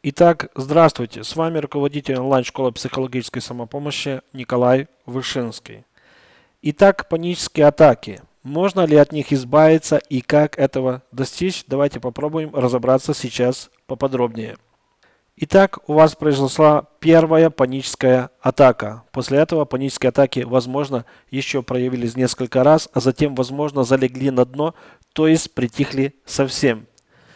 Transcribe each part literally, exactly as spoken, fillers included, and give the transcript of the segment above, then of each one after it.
Итак, здравствуйте, с вами руководитель онлайн-школы психологической самопомощи Николай Вышинский. Итак, панические атаки. Можно ли от них избавиться и как этого достичь? Давайте попробуем разобраться сейчас поподробнее. Итак, у вас произошла первая паническая атака. После этого панические атаки, возможно, еще проявились несколько раз, а затем, возможно, залегли на дно, то есть притихли совсем.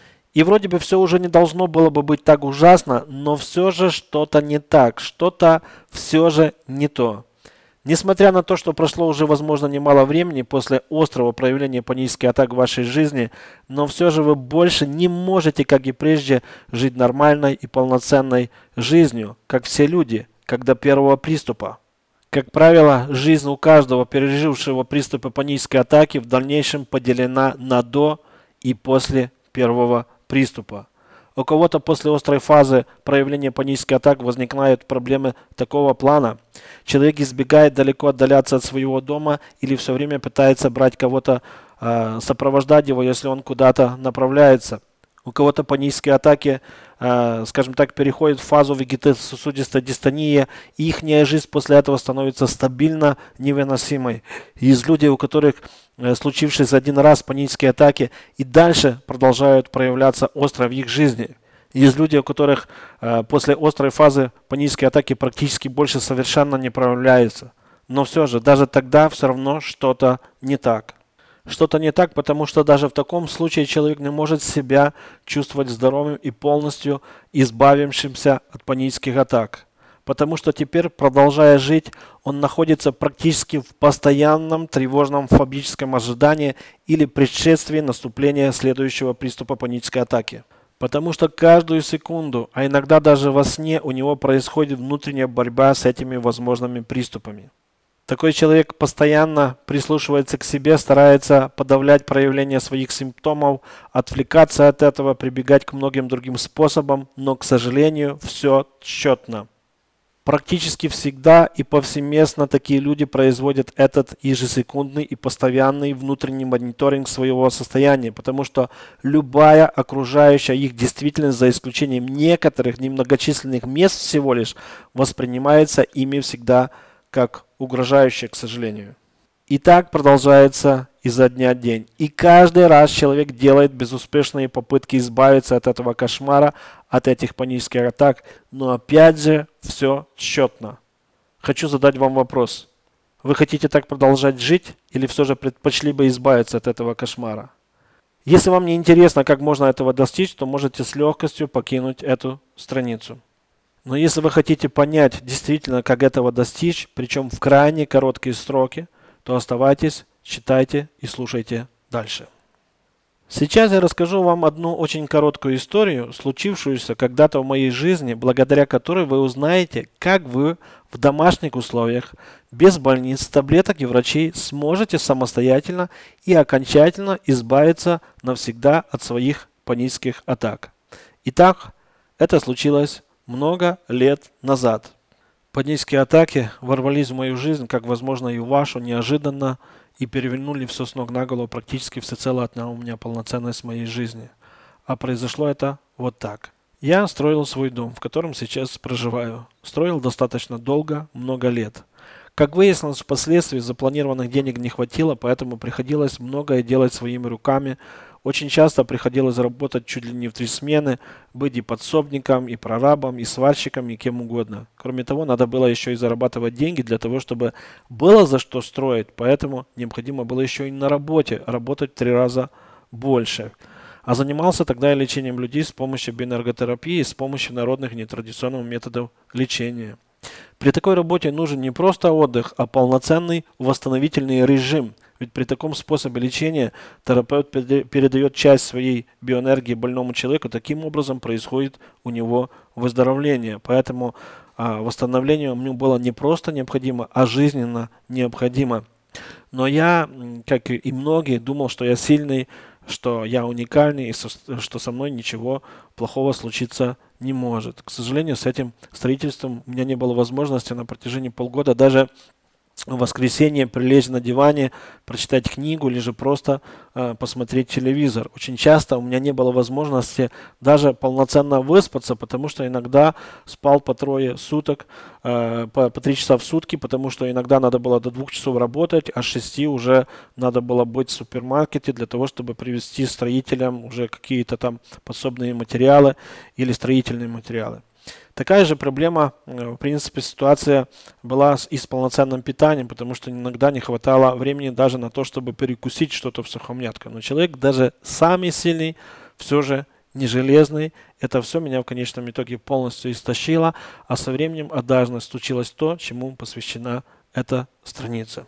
И вроде бы все уже не должно было бы быть так ужасно, но все же что-то не так, что-то все же не то. Несмотря на то, что прошло уже, возможно, немало времени после острого проявления панических атак в вашей жизни, но все же вы больше не можете, как и прежде, жить нормальной и полноценной жизнью, как все люди, как до первого приступа. Как правило, жизнь у каждого пережившего приступы панической атаки в дальнейшем поделена на до и после первого приступа. У кого-то после острой фазы проявления панических атак возникают проблемы такого плана. Человек избегает далеко отдаляться от своего дома или все время пытается брать кого-то, э, сопровождать его, если он куда-то направляется. У кого-то панические атаки, э, скажем так, переходят в фазу вегетативно-сосудистой дистонии, и их жизнь после этого становится стабильно невыносимой. Есть люди, у которых э, случившись один раз панические атаки и дальше продолжают проявляться остро в их жизни. Есть люди, у которых э, после острой фазы панические атаки практически больше совершенно не проявляются. Но все же, даже тогда все равно что-то не так. Что-то не так, потому что даже в таком случае человек не может себя чувствовать здоровым и полностью избавившимся от панических атак. Потому что теперь, продолжая жить, он находится практически в постоянном тревожном фобическом ожидании или предшествии наступления следующего приступа панической атаки. Потому что каждую секунду, а иногда даже во сне, у него происходит внутренняя борьба с этими возможными приступами. Такой человек постоянно прислушивается к себе, старается подавлять проявление своих симптомов, отвлекаться от этого, прибегать к многим другим способам, но, к сожалению, все тщетно. Практически всегда и повсеместно такие люди производят этот ежесекундный и постоянный внутренний мониторинг своего состояния, потому что любая окружающая их действительность, за исключением некоторых немногочисленных мест всего лишь, воспринимается ими всегда как угрожающее, к сожалению. И так продолжается изо дня в день. И каждый раз человек делает безуспешные попытки избавиться от этого кошмара, от этих панических атак, но опять же все тщетно. Хочу задать вам вопрос. Вы хотите так продолжать жить или все же предпочли бы избавиться от этого кошмара? Если вам не интересно, как можно этого достичь, то можете с легкостью покинуть эту страницу. Но если вы хотите понять действительно, как этого достичь, причем в крайне короткие сроки, то оставайтесь, читайте и слушайте дальше. Сейчас я расскажу вам одну очень короткую историю, случившуюся когда-то в моей жизни, благодаря которой вы узнаете, как вы в домашних условиях, без больниц, таблеток и врачей сможете самостоятельно и окончательно избавиться навсегда от своих панических атак. Итак, это случилось много лет назад. Панические атаки ворвались в мою жизнь, как, возможно, и в вашу, неожиданно, и перевернули все с ног на голову, практически всецело отнял у меня полноценность моей жизни. А произошло это вот так. Я строил свой дом, в котором сейчас проживаю. Строил достаточно долго, много лет. Как выяснилось, впоследствии запланированных денег не хватило, поэтому приходилось многое делать своими руками. Очень часто приходилось работать чуть ли не в три смены, быть и подсобником, и прорабом, и сварщиком, и кем угодно. Кроме того, надо было еще и зарабатывать деньги для того, чтобы было за что строить, поэтому необходимо было еще и на работе работать в три раза больше. А занимался тогда я лечением людей с помощью биоэнерготерапии и с помощью народных нетрадиционных методов лечения. При такой работе нужен не просто отдых, а полноценный восстановительный режим. Ведь при таком способе лечения терапевт передает часть своей биоэнергии больному человеку, таким образом происходит у него выздоровление. Поэтому а, восстановление ему было не просто необходимо, а жизненно необходимо. Но я, как и многие, думал, что я сильный, что я уникальный и что со мной ничего плохого случиться не может. К сожалению, с этим строительством у меня не было возможности на протяжении полгода даже в воскресенье прилечь на диване, прочитать книгу или же просто э, посмотреть телевизор. Очень часто у меня не было возможности даже полноценно выспаться, потому что иногда спал по трое суток, э, по, по три часа в сутки, потому что иногда надо было до двух часов работать, а с шести уже надо было быть в супермаркете для того, чтобы привезти строителям уже какие-то там подсобные материалы или строительные материалы. Такая же проблема, в принципе, ситуация была и с полноценным питанием, потому что иногда не хватало времени даже на то, чтобы перекусить что-то в сухомятку. Но человек даже самый сильный, все же не железный. Это все меня в конечном итоге полностью истощило, а со временем однажды случилось то, чему посвящена эта страница.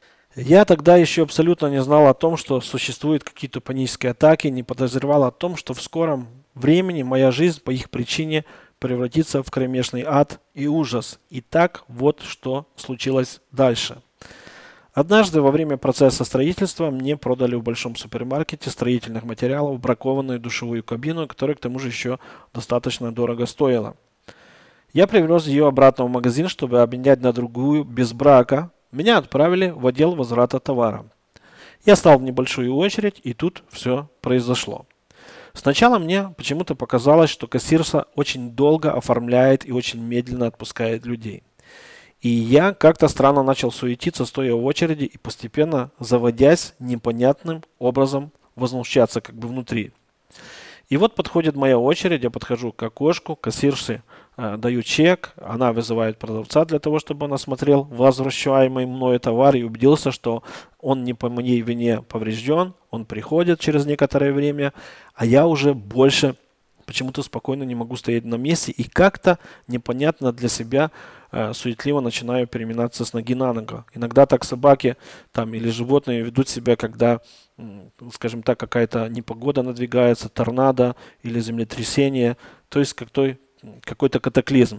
Я тогда еще абсолютно не знал о том, что существуют какие-то панические атаки, не подозревал о том, что в скором времени моя жизнь по их причине превратится в кромешный ад и ужас. И так вот что случилось дальше. Однажды во время процесса строительства мне продали в большом супермаркете строительных материалов бракованную душевую кабину, которая к тому же еще достаточно дорого стоила. Я привез ее обратно в магазин, чтобы обменять на другую без брака. Меня отправили в отдел возврата товара. Я стал в небольшую очередь, и тут все произошло. Сначала мне почему-то показалось, что кассирша очень долго оформляет и очень медленно отпускает людей. И я как-то странно начал суетиться, стоя в очереди и постепенно, заводясь, непонятным образом возмущаться как бы внутри. И вот подходит моя очередь, я подхожу к окошку, кассирше э, даю чек, она вызывает продавца для того, чтобы он осмотрел возвращаемый мною товар и убедился, что он не по моей вине поврежден. Он приходит через некоторое время, а я уже больше почему-то спокойно не могу стоять на месте и как-то непонятно для себя э, суетливо начинаю переминаться с ноги на ногу. Иногда так собаки там, или животные ведут себя, когда, скажем так, какая-то непогода надвигается, торнадо или землетрясение, то есть какой- какой-то катаклизм.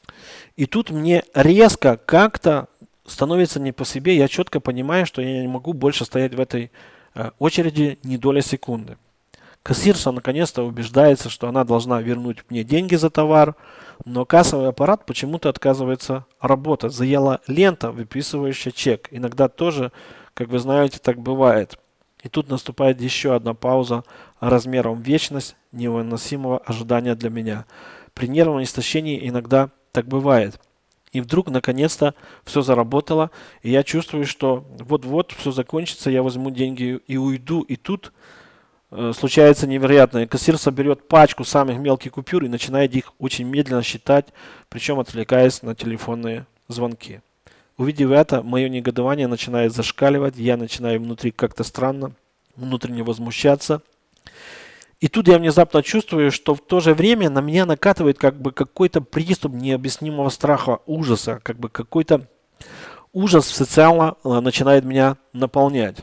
И тут мне резко как-то становится не по себе, я четко понимаю, что я не могу больше стоять в этой э, очереди ни доли секунды. Кассирша наконец-то убеждается, что она должна вернуть мне деньги за товар, но кассовый аппарат почему-то отказывается работать. Заела лента, выписывающая чек. Иногда тоже, как вы знаете, так бывает. И тут наступает еще одна пауза размером в вечность невыносимого ожидания для меня. При нервном истощении иногда так бывает. И вдруг, наконец-то, все заработало, и я чувствую, что вот-вот все закончится, я возьму деньги и уйду. И тут э, случается невероятное. Кассирша берет пачку самых мелких купюр и начинает их очень медленно считать, причем отвлекаясь на телефонные звонки. Увидев это, мое негодование начинает зашкаливать, я начинаю внутри как-то странно, внутренне возмущаться. И тут я внезапно чувствую, что в то же время на меня накатывает как бы какой-то приступ необъяснимого страха, ужаса, как бы какой-то ужас социально начинает меня наполнять.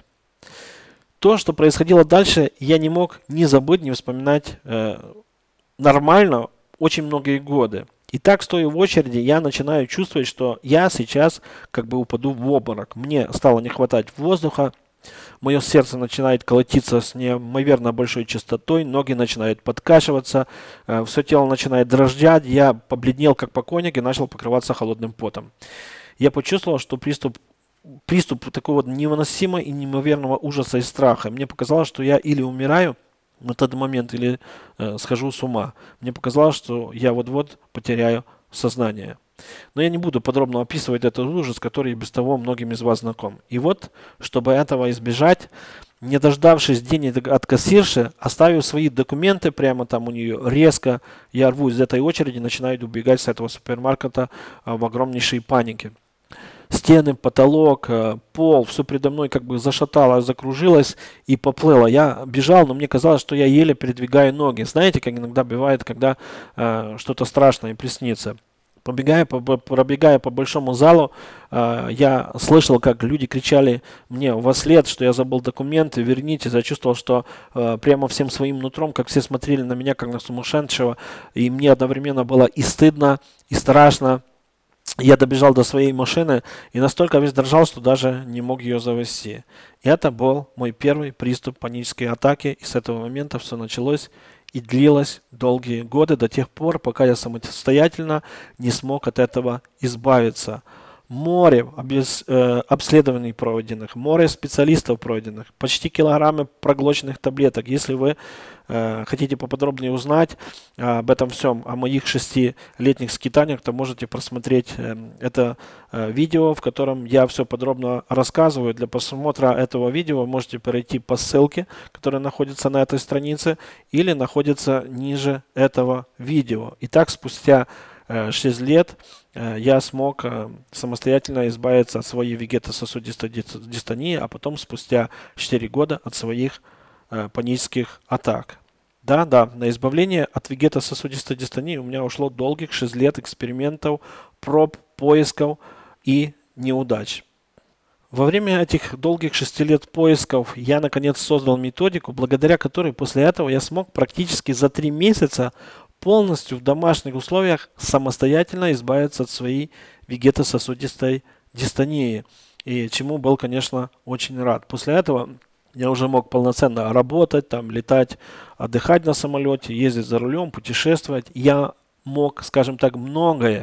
То, что происходило дальше, я не мог ни забыть, ни вспоминать э, нормально очень многие годы. И так, стоя в очереди, я начинаю чувствовать, что я сейчас как бы упаду в обморок. Мне стало не хватать воздуха. Мое сердце начинает колотиться с неимоверно большой частотой, ноги начинают подкашиваться, э, все тело начинает дрожать, я побледнел как покойник и начал покрываться холодным потом. Я почувствовал, что приступ, приступ такого невыносимого и неимоверного ужаса и страха. Мне показалось, что я или умираю в этот момент, или э, схожу с ума. Мне показалось, что я вот-вот потеряю сознание. Но я не буду подробно описывать этот ужас, который без того многим из вас знаком. И вот, чтобы этого избежать, не дождавшись денег от кассирши, оставив свои документы прямо там у нее, резко я рвусь из этой очереди, начинаю убегать с этого супермаркета в огромнейшей панике. Стены, потолок, пол, все предо мной как бы зашатало, закружилось и поплыло. Я бежал, но мне казалось, что я еле передвигаю ноги. Знаете, как иногда бывает, когда э, что-то страшное приснится. Побегая по, пробегая по большому залу, э, я слышал, как люди кричали мне вслед, что я забыл документы, верните. Я чувствовал, что э, прямо всем своим нутром, как все смотрели на меня, как на сумасшедшего, и мне одновременно было и стыдно, и страшно. Я добежал до своей машины и настолько весь дрожал, что даже не мог ее завести. И это был мой первый приступ панической атаки, и с этого момента все началось и длилось долгие годы, до тех пор, пока я самостоятельно не смог от этого избавиться. море обез- э, обследований пройденных, море специалистов пройденных, почти килограммы проглоченных таблеток. Если вы э, хотите поподробнее узнать э, об этом всем, о моих шестилетних скитаниях, то можете просмотреть э, это э, видео, в котором я все подробно рассказываю. Для просмотра этого видео вы можете перейти по ссылке, которая находится на этой странице или находится ниже этого видео. Итак, спустя шесть лет я смог самостоятельно избавиться от своей вегетососудистой дистонии, а потом спустя четыре года от своих панических атак. Да, да, на избавление от вегетососудистой дистонии у меня ушло долгих шесть лет экспериментов, проб, поисков и неудач. Во время этих долгих шести лет поисков я наконец создал методику, благодаря которой после этого я смог практически за три месяца полностью в домашних условиях самостоятельно избавиться от своей вегетососудистой дистонии. И чему был, конечно, очень рад. После этого я уже мог полноценно работать, там, летать, отдыхать на самолете, ездить за рулем, путешествовать. Я мог, скажем так, многое.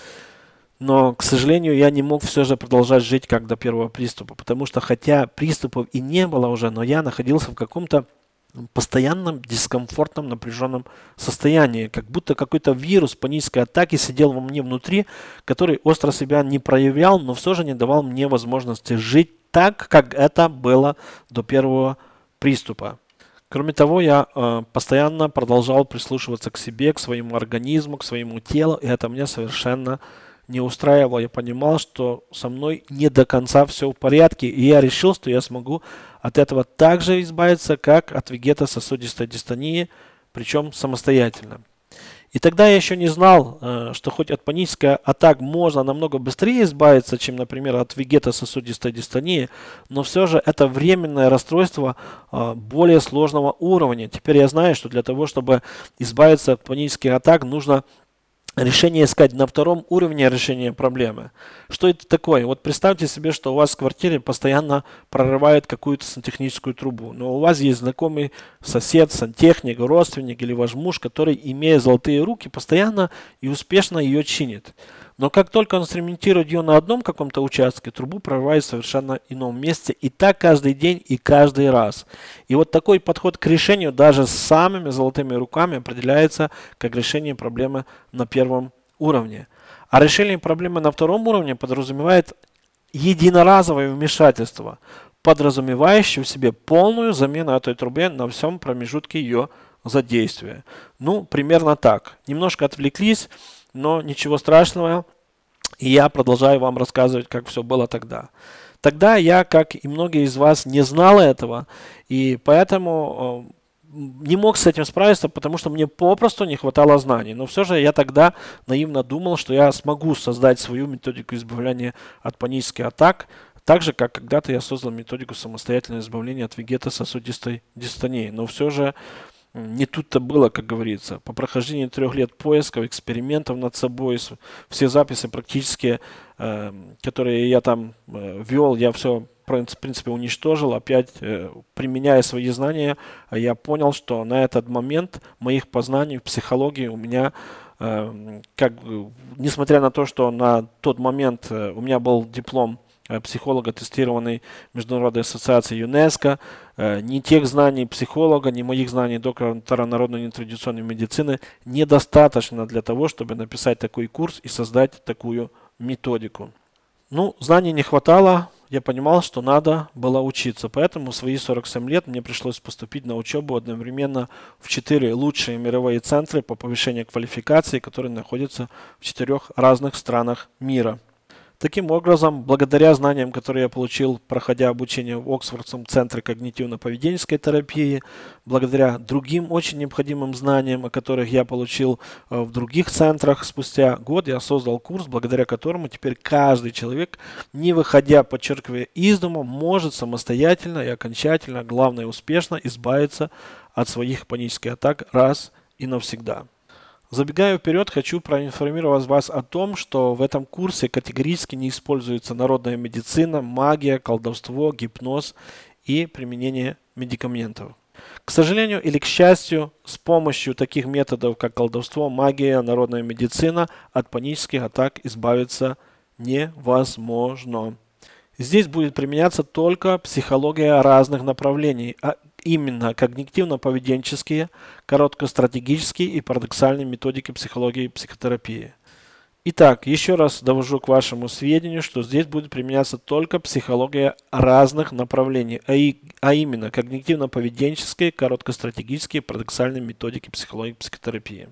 Но, к сожалению, я не мог все же продолжать жить как до первого приступа. Потому что, хотя приступов и не было уже, но я находился в каком-то постоянном дискомфортном, напряженном состоянии, как будто какой-то вирус панической атаки сидел во мне внутри, который остро себя не проявлял, но все же не давал мне возможности жить так, как это было до первого приступа. Кроме того, я э, постоянно продолжал прислушиваться к себе, к своему организму, к своему телу, и это меня совершенно не устраивало. Я понимал, что со мной не до конца все в порядке, и я решил, что я смогу от этого также избавиться, как от вегетососудистой дистонии, причем самостоятельно. И тогда я еще не знал, что хоть от панической атак можно намного быстрее избавиться, чем, например, от вегетососудистой дистонии, но все же это временное расстройство более сложного уровня. Теперь я знаю, что для того, чтобы избавиться от панических атак, нужно решение искать на втором уровне решения проблемы. Что это такое? Вот представьте себе, что у вас в квартире постоянно прорывает какую-то сантехническую трубу, но у вас есть знакомый сосед, сантехник, родственник или ваш муж, который, имея золотые руки, постоянно и успешно ее чинит. Но как только он сремонтирует ее на одном каком-то участке, трубу прорывает в совершенно ином месте. И так каждый день и каждый раз. И вот такой подход к решению даже с самыми золотыми руками определяется как решение проблемы на первом уровне. А решение проблемы на втором уровне подразумевает единоразовое вмешательство, подразумевающее в себе полную замену этой трубе на всем промежутке ее задействия. Ну, примерно так. Немножко отвлеклись. Но ничего страшного, и я продолжаю вам рассказывать, как все было тогда. Тогда я, как и многие из вас, не знал этого, и поэтому не мог с этим справиться, потому что мне попросту не хватало знаний. Но все же я тогда наивно думал, что я смогу создать свою методику избавления от панических атак, так же, как когда-то я создал методику самостоятельного избавления от вегетососудистой дистонии. Но все же не тут-то было, как говорится. По прохождении трех лет поисков, экспериментов над собой, все записи практически, э, которые я там э, вел, я все, в принципе, уничтожил. Опять, э, применяя свои знания, я понял, что на этот момент моих познаний в психологии у меня, э, как, несмотря на то, что на тот момент э, у меня был диплом психолога, тестированный Международной ассоциацией ЮНЕСКО, ни тех знаний психолога, ни моих знаний доктора народной нетрадиционной медицины недостаточно для того, чтобы написать такой курс и создать такую методику. Ну, знаний не хватало, я понимал, что надо было учиться, поэтому в свои сорок семь лет мне пришлось поступить на учебу одновременно в четыре лучшие мировые центры по повышению квалификации, которые находятся в четырех разных странах мира. Таким образом, благодаря знаниям, которые я получил, проходя обучение в Оксфордском центре когнитивно-поведенческой терапии, благодаря другим очень необходимым знаниям, о которых я получил в других центрах, спустя год я создал курс, благодаря которому теперь каждый человек, не выходя, подчеркивая, из дома, может самостоятельно и окончательно, главное успешно, избавиться от своих панических атак раз и навсегда. Забегая вперед, хочу проинформировать вас о том, что в этом курсе категорически не используется народная медицина, магия, колдовство, гипноз и применение медикаментов. К сожалению или к счастью, с помощью таких методов, как колдовство, магия, народная медицина, от панических атак избавиться невозможно. Здесь будет применяться только психология разных направлений, а именно когнитивно-поведенческие, короткостратегические и парадоксальные методики психологии и психотерапии. Итак, еще раз довожу к вашему сведению, что здесь будет применяться только психология разных направлений, а, и, а именно когнитивно-поведенческие, короткостратегические, парадоксальные методики психологии и психотерапии.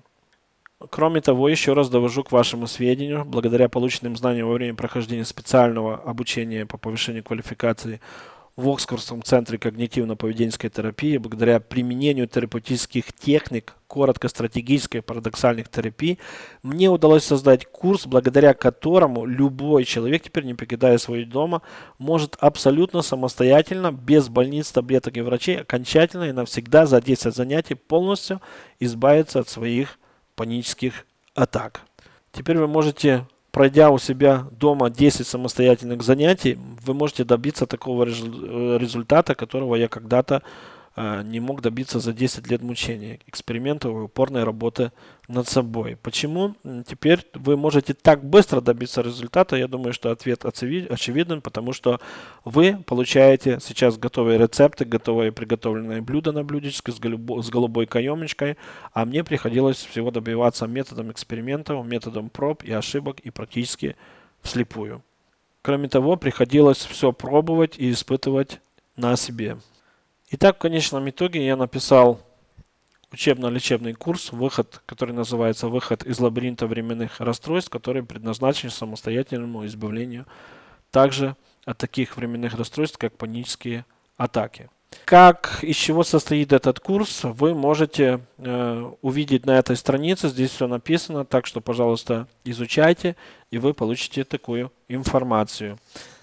Кроме того, еще раз довожу к вашему сведению, благодаря полученным знаниям во время прохождения специального обучения по повышению квалификации в Оксфордском центре когнитивно-поведенческой терапии, благодаря применению терапевтических техник короткостратегической парадоксальных терапий, мне удалось создать курс, благодаря которому любой человек, теперь не покидая свой дом, может абсолютно самостоятельно, без больниц, таблеток и врачей, окончательно и навсегда за десять занятий полностью избавиться от своих панических атак. Теперь вы можете, пройдя у себя дома десять самостоятельных занятий, вы можете добиться такого результата, которого я когда-то э, не мог добиться за десять лет мучений, экспериментов и упорной работы над собой. Почему теперь вы можете так быстро добиться результата? Я думаю, что ответ очевиден, потому что вы получаете сейчас готовые рецепты, готовые приготовленные блюда на блюдечке с, голубо, с голубой каемочкой, а мне приходилось всего добиваться методом экспериментов, методом проб и ошибок и практически вслепую. Кроме того, приходилось все пробовать и испытывать на себе. Итак, в конечном итоге я написал учебно-лечебный курс, выход, который называется «Выход из лабиринта временных расстройств», который предназначен самостоятельному избавлению также от таких временных расстройств, как панические атаки. Как, из чего состоит этот курс, вы можете э, увидеть на этой странице. Здесь все написано, так что, пожалуйста, изучайте, и вы получите такую информацию.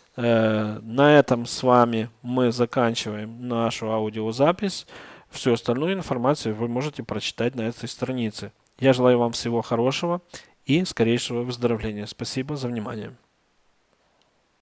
Э, на этом с вами мы заканчиваем нашу аудиозапись. Всю остальную информацию вы можете прочитать на этой странице. Я желаю вам всего хорошего и скорейшего выздоровления. Спасибо за внимание.